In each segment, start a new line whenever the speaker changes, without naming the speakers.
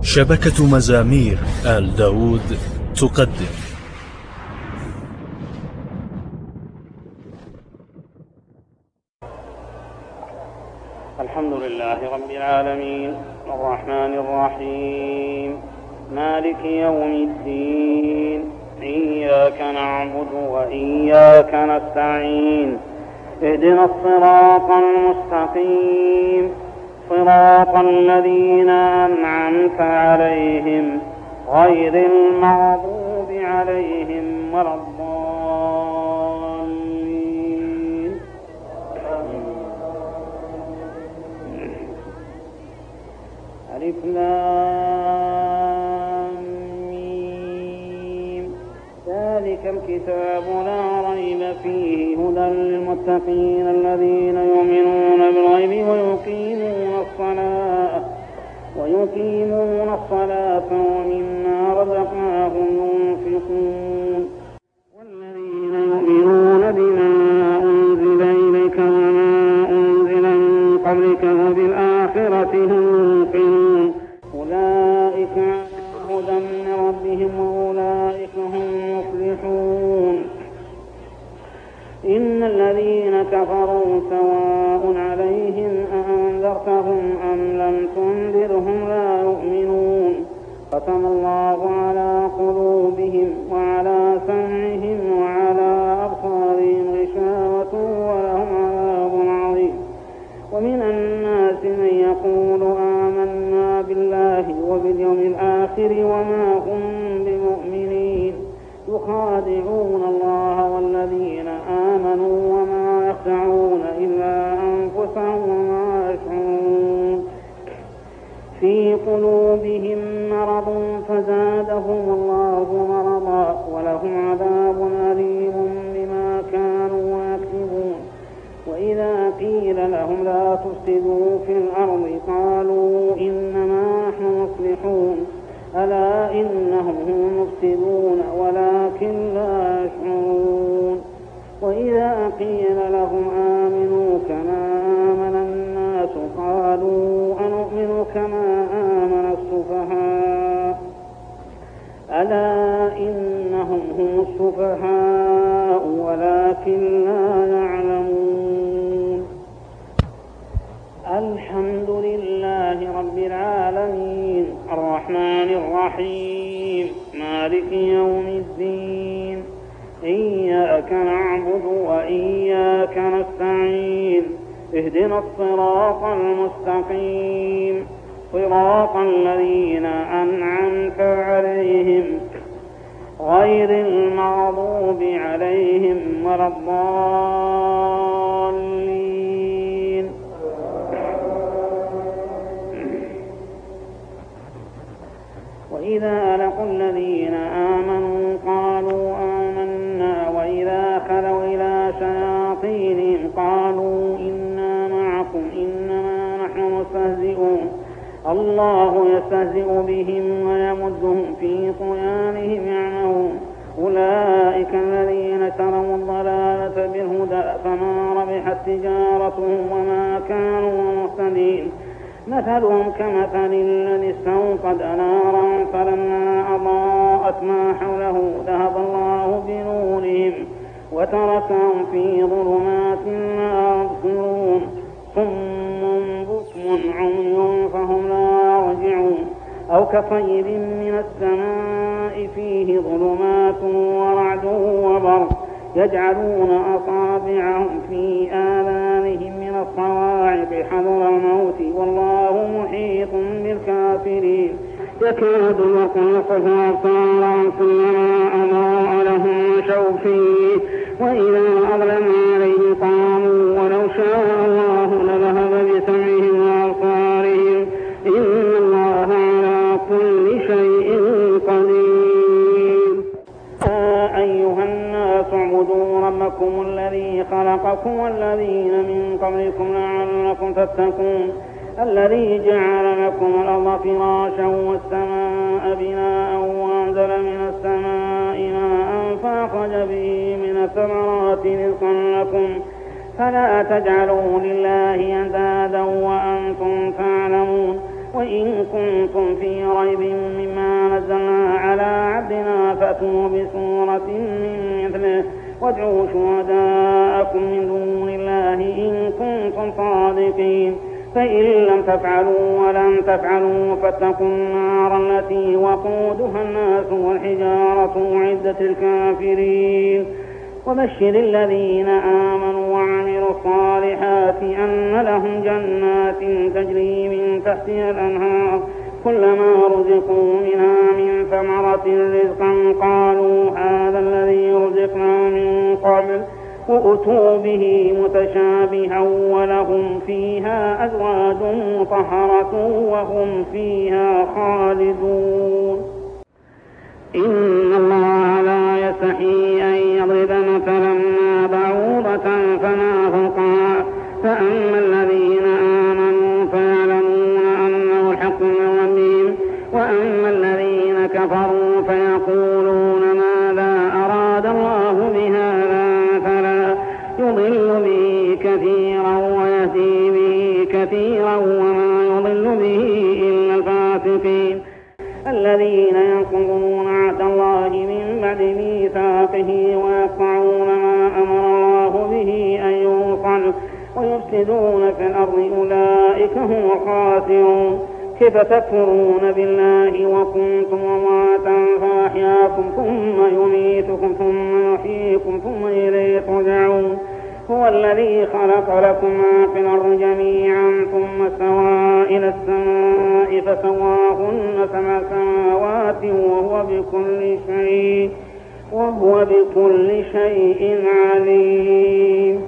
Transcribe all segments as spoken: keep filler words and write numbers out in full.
شبكة مزامير آل داود تقدم.
الحمد لله رب العالمين الرحمن الرحيم مالك يوم الدين إياك نعبد وإياك نستعين اهدنا الصراط المستقيم صراط الذين أنعمت عليهم غير المغضوب عليهم ولا الضالين. ألف لام ميم ذلك الكتاب لا ريب فيه هدى للمتقين الذين يؤمنون بالغيب ويقيمون الصلاة ويقيمون الصلاة ومما رزقناهم ينفقون والذين يؤمنون بما أنزل إليك وما أنزل من قبلك وبالآخرة هم يوقنون أولئك على هدى من ربهم وأولئك هم مفلحون. إن الذين كفروا سواء عليهم أأنذرتهم أم لم تنذرهم لا يؤمنون ختم الله على قلوبهم وعلى سمعهم وعلى أبصارهم غشاوة ولهم عذاب عظيم. ومن الناس من يقول آمنا بالله وباليوم الآخر وما هم بمؤمنين يخادعون الله والذين آمنوا وما يخدعون إلا أنفسهم وما يشعرون. في قلوبهم مرض فزادهم الله مرضا ولهم عذاب أليم بما كانوا يكسبون. وإذا قيل لهم لا تفسدوا في الأرض قالوا إنما نحن مصلحون ألا إنهم هم المفسدون ولكن لا يشعرون. وإذا قيل لهم آمنوا كما آمن الناس قالوا أنؤمن كما آمن السفهاء ألا إنهم هم السفهاء ولكن لا يعلمون. الحمد لله رب العالمين الرحمن الرحيم مالك يوم الدين إياك نعبد وإياك نستعين اهدنا الصراط المستقيم صراط الذين أنعمت عليهم غير المغضوب عليهم ولا الضالين. وإذا لقوا الذين آمنوا قالوا آمنا وإذا خلوا إلى شياطينهم قالوا إنا معكم إنما نحن مستهزئون الله يستهزئ بهم ويمدهم في طغيانهم يعمهون. أولئك الذين شروا الضلالة بالهدى فما ربحت تجارتهم وما كانوا مهتدين. مثلهم كمثل الذي استوقد نارا فلما أضاءت ما حوله ذهب الله بنورهم وتركهم في ظلمات لا يبصرون صم بكم عمي فهم لا يرجعون. أو كصيب من السماء فيه ظلمات ورعد وبرق يجعلون أصابعهم في آذانهم من الصواعق حذر الموت والله محيط بالكافرين. يكاد يطلقه أبصارهم كلما أضاء لهم مشوا فيه وإذا أظلم عليه قاموا ولو شاء الله لذهب بسمعهم وأبصارهم إن الله على كل شيء قدير. يا أيها الناس اعبدوا ربكم الذي خلقكم والذين من قبلكم لعلكم تتقون الذي جعل لكم الأرض فراشا والسماء بناء وأنزل من السماء ماء فأخرج به من الثمرات رزقا لكم فلا تجعلوا لله أندادا وأنتم تعلمون وإن كنتم في ريب مما نزلنا على عبدنا فأتوا بسورة من مثله وادعوا شهداءكم من دون الله إن كنتم صادقين فإن لم تفعلوا ولن تفعلوا فاتقوا النار التي وقودها الناس والحجارة أعدت الكافرين وبشر الذين آمنوا وعملوا الصالحات أن لهم جنات تجري من تحتها الأنهار كلما رزقوا منها من ثمرة رزقا قالوا هذا الذي رزقنا من قبل وأتوا به متشابها ولهم فيها أزواج مطهرة وهم فيها خالدون. إن الله لا يستحيي أن يضرب مثلا ما بعوضة فما فوقها فأما الذين آمنوا فيعلمون أنه الحق من ربهم وأما الذين كفروا فيقولون ماذا أراد الله بهذا مثلا يضل به كثيرا ويهدي به كثيرا وما يضل به إلا الفاسقين الذين ينقضون عهد الله من بعد ميثاقه ويقطعون ما أمر الله به أن يوصل ويفسدون في الأرض أولئك هم الخاسرون. كيف تكفرون بالله وكنتم أمواتا فأحياكم ثم يميتكم ثم يحييكم ثم إليه ترجعون. هو الذي خلق لكم ما في الأرض جميعا ثم استوى إلى السماء فسواهن سبع سماوات وهو بكل شيء وهو بكل شيء عليم.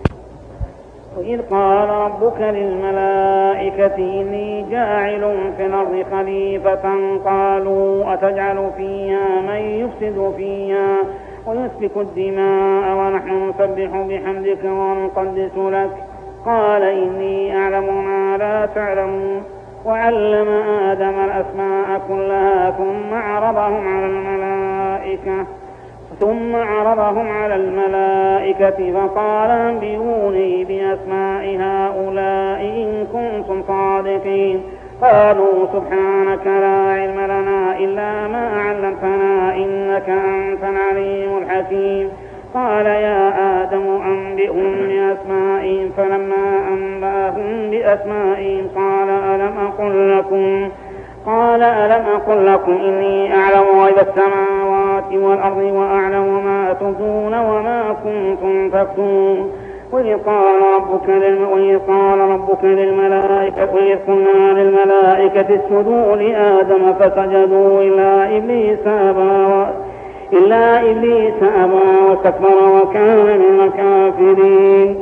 وإذ قال ربك للملائكة إني جاعل في الأرض خليفة قالوا أتجعل فيها من يفسد فيها ويسفك الدماء ونحن نسبح بحمدك ونقدس لك قال إني أعلم ما لا تعلمون. وعلم آدم الأسماء كلها ثم عرضهم على الملائكة ثم عرضهم على الملائكة فقال أنبئوني بأسماء هؤلاء إن كنتم صادقين قالوا سبحانك لا علم لنا إلا ما علمتنا إنك أنت العليم الحكيم. قال يا آدم أنبئهم بأسمائهم فلما أنبأهم بأسمائهم قال ألم أقل لكم قال ألم أقل لكم إني أعلم غيب السماوات والأرض وأعلم ما تبدون وما كنتم تكتمون. وإذ قال ربك وإذ قال ربك للملائكة وإذ قلنا للملائكة اسجدوا لآدم فسجدوا إلا إبليس أبى إلا إبليس أبى واستكبر وكان من الكافرين.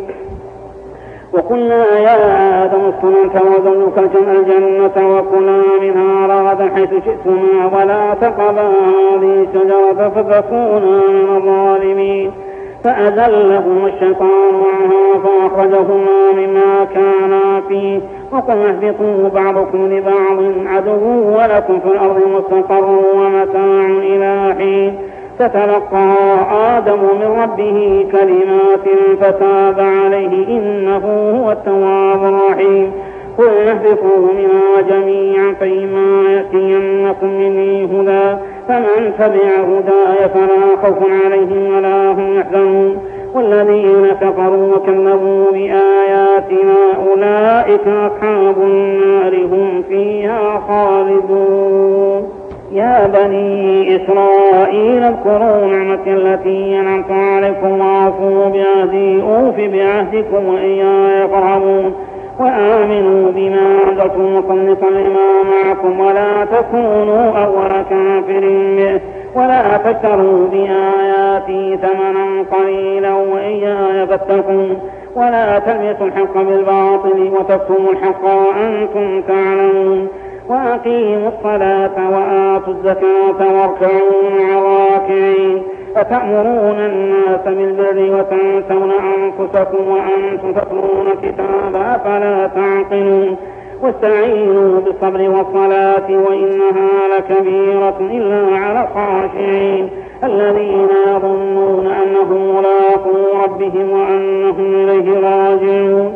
وقلنا يا آدم اسكن أنت وزوجك الجنة وكلا منها رغدا حيث شئتما ولا تقربا هذه الشجرة فتكونا من الظالمين. فأزلهما الشيطان عنها فأخرجهما مما كانا فيه وقلنا اهبطوا بعضكم لبعض عدو ولكم في الأرض مستقر ومتاع إلى حين. فتلقى آدم من ربه كلمات فتاب عليه إنه هو التواب الرحيم. قل اهبطوا منها جميعا فإما يأتينكم مني هدى فمن تبع هداي فلا خوف عليهم ولا هم يحزنون. والذين كفروا وكذبوا بآياتنا أولئك أصحاب النار هم فيها خالدون. يا بني إسرائيل اذكروا نعمتي التي أنعمت عليكم وأوفوا بعهدي أوف بعهدكم وإياي فارهبون. وآمنوا بما أنزلت مصدقا لما معكم ولا تكونوا أول كافر به ولا تشتروا بآياتي ثمنا قليلا وإياي فاتقون. ولا تلبسوا الحق بالباطل وتكتموا الحق وأنتم تعلمون. وأقيموا الصلاة وآتوا الزكاة واركعوا مع الراكعين. أتأمرون الناس بالبر وتنسون أنفسكم وأنتم تتلون الكتاب أفلا تعقلون. واستعينوا بالصبر والصلاة وإنها لكبيرة إلا على الخاشعين الذين يظنون أنهم ملاقو ربهم وأنهم إليه راجعون.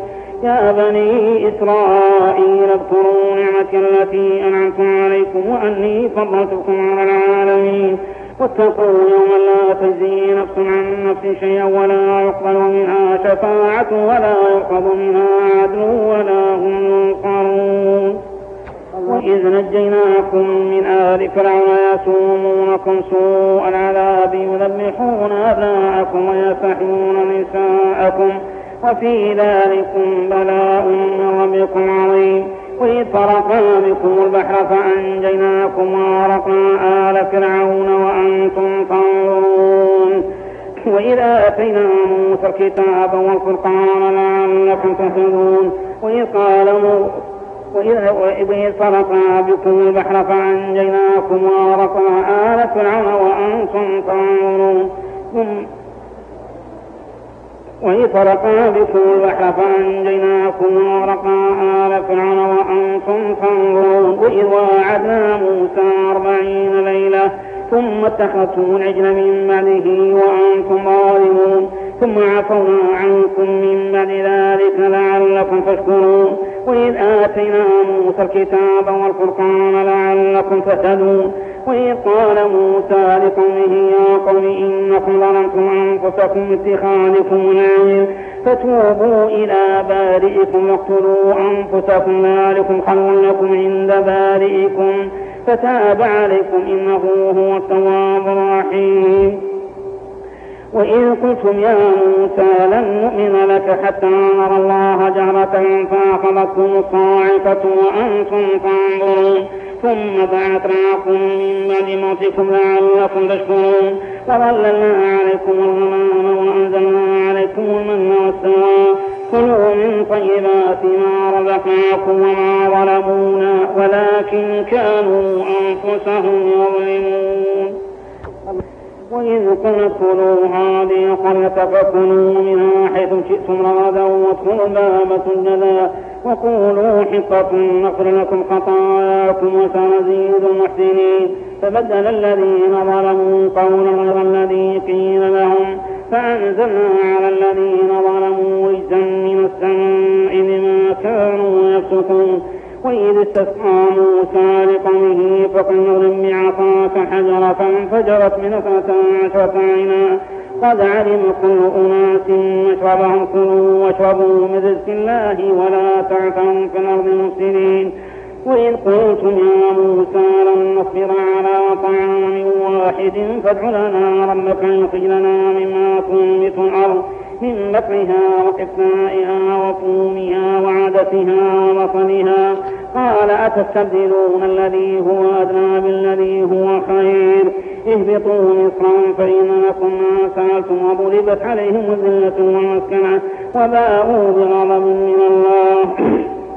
يا بني إسرائيل اذكروا نعمتي التي أنعمت عليكم وأني فضلتكم على العالمين واتقوا يوما لا تجزي نفس عن نفس شيئا ولا يقبل منها شفاعة ولا يؤخذ منها عدل ولا هم ينصرون. وإذ نجيناكم من آل فرعون يسومونكم سوء العذاب يذبحون أبناءكم ويستحيون نساءكم وفي ذلكم بلاء من ربكم عظيم. وإذ فرقنا بكم البحر فأنجيناكم وأغرقنا آل فرعون وأنتم تنظرون. وإذ آتينا موسى الكتاب والفرقان لعلكم تهتدون. وإذ قال وإذ فرقنا بكم البحر فأنجيناكم وأغرقنا آل فرعون وأنتم تنظرون. وإذ فرقنا بكم البحر فأنجيناكم وأغرقنا آل فرعون وأنتم تنظرون. وإذ واعدنا موسى أربعين ليلة ثم اتخذتم العجل من بعده وأنتم ظالمون ثم عفونا عنكم من بعد ذلك لعلكم تشكرون. وإذ آتينا موسى الكتاب والفرقان لعلكم تهتدون. وإذ قال موسى لقومه يا قوم إنكم ظلمتم أنفسكم باتخاذكم العجل فتوبوا إلى بارئكم واقتلوا أنفسكم ذلكم خير لكم عند بارئكم فتاب عليكم إنه هو التواب الرحيم. وإذ قلتم يا موسى لن نؤمن لك حتى نرى الله جهرة فأخذتكم الصاعقة وأنتم تنظرون ثم بعثناكم من بعد موتكم لعلكم تشكرون. وظللنا عليكم الغمام وأنزلنا عليكم المن والسلوى كلوا من طيبات ما رزقناكم وما ظلمونا ولكن كانوا أنفسهم يظلمون. وإذ قلنا ادخلوا هذه القرية فكلوا منها حيث شئتم رغدا وادخلوا الباب سجدا وقولوا حطة نغفر لكم خطاياكم وسنزيد المحسنين. فبدل الذين ظلموا قولا غير الذي قيل لهم فأنزلنا على الذين ظلموا رجزا من السماء بما كانوا يفسقون. وإذ استسقى موسى لقومه فقل اضرب بعصاك حجرة فانفجرت من اثنتا عشرة عينا قد علم كل أناس مشربهم كلوا واشربوا من رزق الله ولا تعثوا في الأرض مفسدين. وإذ قلتم يا موسى لن نصبر على طعام واحد فادع لنا ربك يخرج لنا مما تنبت الأرض من بقلها وقثائها وفومها وعدسها وبصلها قال أتستبدلون الذي هو أدنى بالذي هو خير اهبطوا مصرا فإن لكم ما سألتم وضربت عليهم الذلة والمسكنة وباءوا بغضب من الله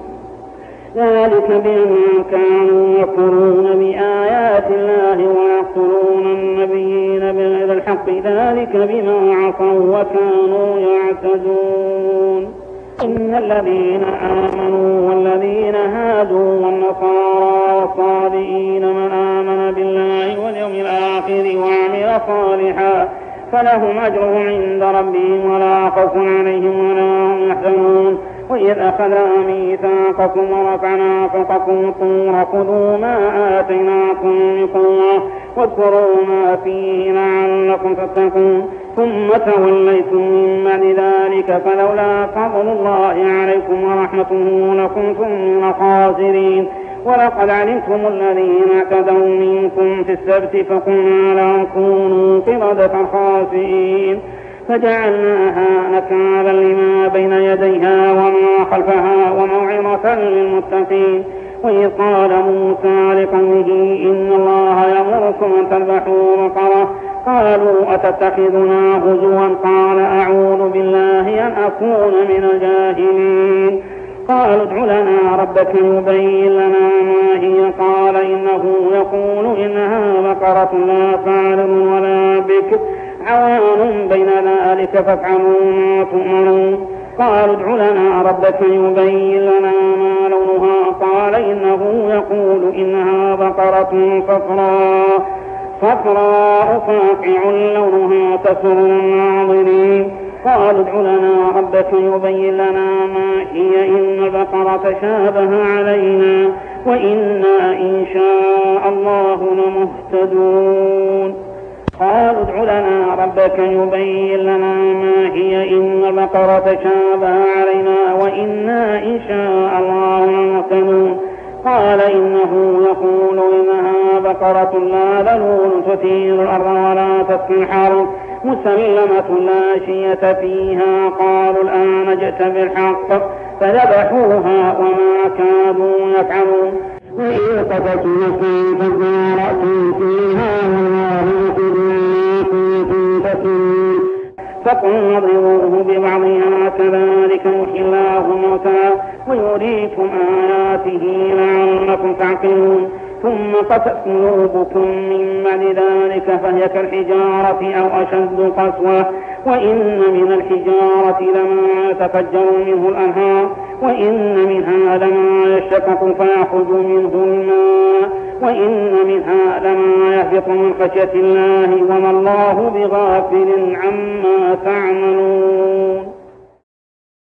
ذلك بأنهم كانوا يكفرون بآيات الله ويقتلون النبيين بغير الحق ذلك بما عصوا وكانوا يعتدون. إن الذين آمنوا والذين هادوا والنصارى والصابئين من آمن بالله واليوم الآخر وعمل صالحا فلهم أجرهم عند ربهم ولا خوف عليهم ولا هم يحزنون. وإذ أخذنا ميثاقكم ورفعنا فوقكم الطور خذوا ما آتيناكم بقوة واذكروا ما فيه لعلكم تتقون ثم توليتم من بعد ذلك فلولا فضل الله عليكم ورحمته لكنتم من الخاسرين. ولقد علمتم الذين اعتدوا منكم في السبت فقلنا لهم كونوا قردة خاسئين فجعلناها نكالا لما بين يديها وما خلفها وموعظة للمتقين. وإذ قال موسى لقومه إن الله يأمركم أن تذبحوا بقرة قالوا أتتخذنا هزوا قال أعوذ بالله أن أكون من الجاهلين. قالوا ادع لنا ربك يبين لنا ما هي قال إنه يقول إنها بقرة لا فارض ولا بكر عوان بين ذلك فافعلوا ما تؤمرون. قالوا ادع لنا ربك يبين لنا ما لونها قال إنه يقول إنها بقرة صفراء صفراء فاقع لونها تسر الناظرين. قالوا ادع لنا ربك يبين لنا ما هي إن البقرة تشابه علينا وإنا إن شاء الله لمهتدون قالوا ادع لنا ربك يبين لنا ما هي إن البقرة تشابه علينا وإنا إن شاء الله لمهتدون قال إنه يقول إنها بقرة لا ذلول تثير الأرض ولا تسقي الحرث مسلمة لا شية فيها قالوا الآن جئت بالحق فذبحوها وما كادوا يفعلون وإذ قتلت نفسا فادارأتم فيها والله يخرج ما كنتم تكتمون فقلنا اضربوه ببعضها كذلك يحيي الله الموتى ويريكم آياته لعلكم تعقلون ثم قست قلوبكم من بعد ذلك فهي كالحجارة أو أشد قسوة وإن من الحجارة لما يتفجر منه الأنهار وإن منها لما يشقق فيخرج منه الماء وإن منها لما يهبط من خشية الله وما الله بغافل عما تعملون